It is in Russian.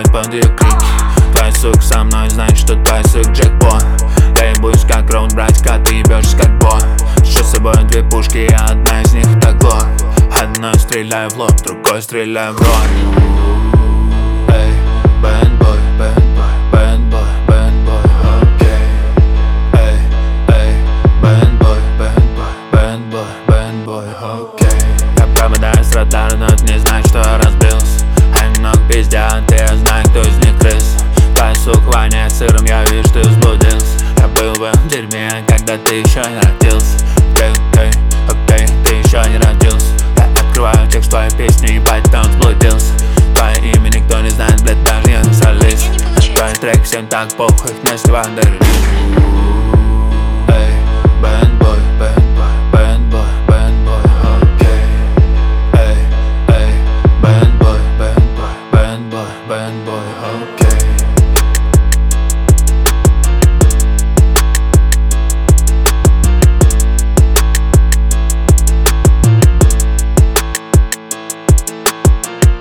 подпевают под ее крики. Твоя сука со мной, знаешь, что твоя сука джекпот. Я ебусь как роунд, братька, ты ебешься как бот. Что с собой две пушки, а одна из них так глок. Одной стреляю в лоб, другой стреляю в рот. Эй, бэндбой, бэндбой, бэндбой, бэндбой, окей. Эй, эй, бэндбой, бэндбой, бэндбой, бэндбой, окей. Я пропадаю с радара, но это не значит, что я разбился. Они много пиздят, и я знаю, кто из них крыс. Твоя сука воняет сыром, я вижу, ты взблудился. Я был в этом дерьме, когда ты еще не родился. Окей, окей, окей, ты еще не родился. Я открываю текст твоей песни, ебать, там взблудился. Твое имя никто не знает, блядь, даже я не солист. Твой трек всем так похуй, вместе вандеры.